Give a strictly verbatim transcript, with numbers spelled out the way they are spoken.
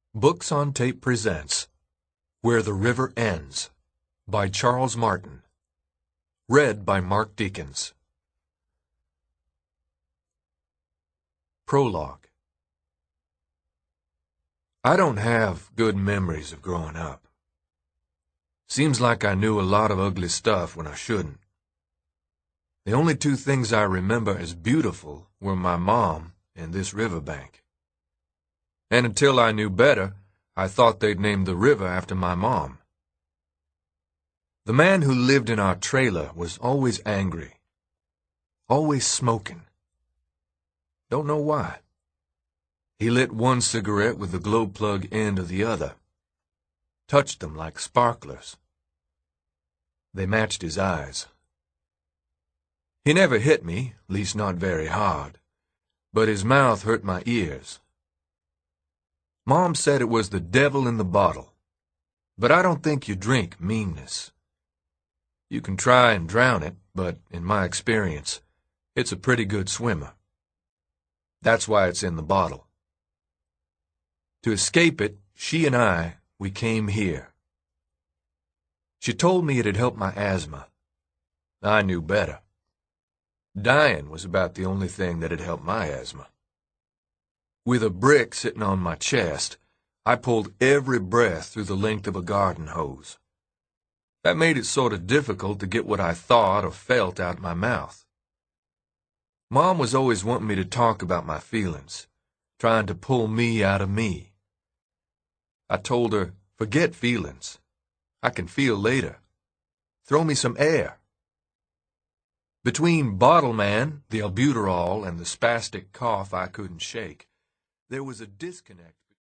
Books on Tape presents Where the River Ends by Charles Martin. Read by Mark Deakins. Prologue. I don't have good memories of growing up. Seems like I knew a lot of ugly stuff when I shouldn't. The only two things I remember as beautiful were my mom and this riverbank. And until I knew better, I thought they'd named the river after my mom. The man who lived in our trailer was always angry, always smoking. Don't know why. He lit one cigarette with the glow plug end of the other, touched them like sparklers. They matched his eyes. He never hit me, least not very hard, but his mouth hurt my ears. Mom said it was the devil in the bottle, but I don't think you drink meanness. You can try and drown it, but in my experience, it's a pretty good swimmer. That's why it's in the bottle. To escape it, she and I, we came here. She told me it had helped my asthma. I knew better. Dying was about the only thing that had helped my asthma. With a brick sitting on my chest, I pulled every breath through the length of a garden hose. That made it sort of difficult to get what I thought or felt out my mouth. Mom was always wanting me to talk about my feelings, trying to pull me out of me. I told her, forget feelings. I can feel later. Throw me some air. Between Bottle Man, the albuterol, and the spastic cough I couldn't shake, there was a disconnect.